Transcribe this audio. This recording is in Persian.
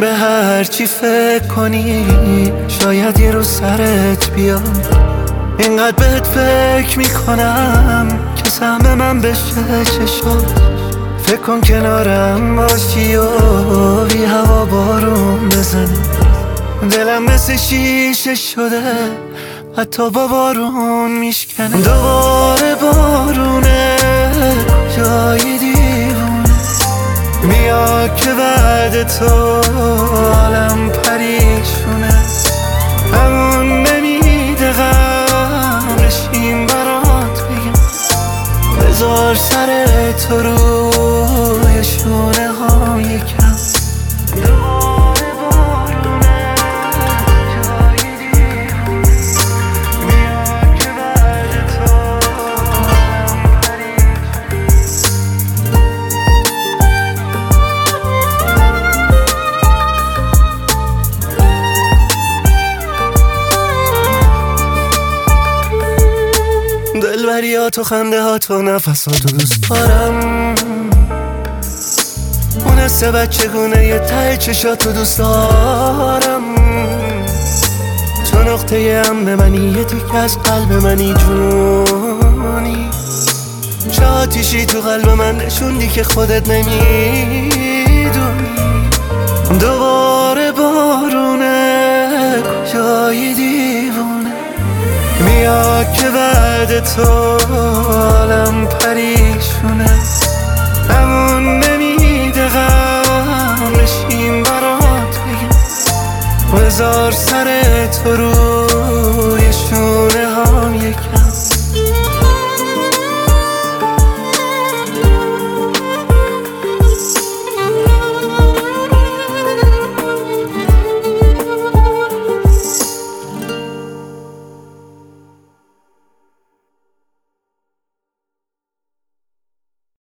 به هر چی فکر کنی شاید یه روز سرت بیاد. اینقدر بهت فکر میکنم که سهم من بشه چشات. فکر کن کنارم باشی و بی هوا بارون بزنی. دلم مثل شیشه شده حتی با بارون میشکنه. دوباره بارونه جای دیوونه میاد که بعد تو عالم پریشونه. همون نمیده غم بشیم برات بگم. بذار سر تو روی شونه ها یکم. دلبریات و خنده هات و نفسات و دوست دارم. اون حس بچگونه یه ته چشات و دوست دارم. تو نقطه هم منی، یه تیک از قلب منی جونی. چه آتیشی تو قلب من نشوندی که خودت نمیدونی. دوباره بارونه کجای دیوونه میاد که بعد تو عالم پریشونه. همون نمیده غم بشیم برات بگم. بذار سر تو روی شونه هم یکم.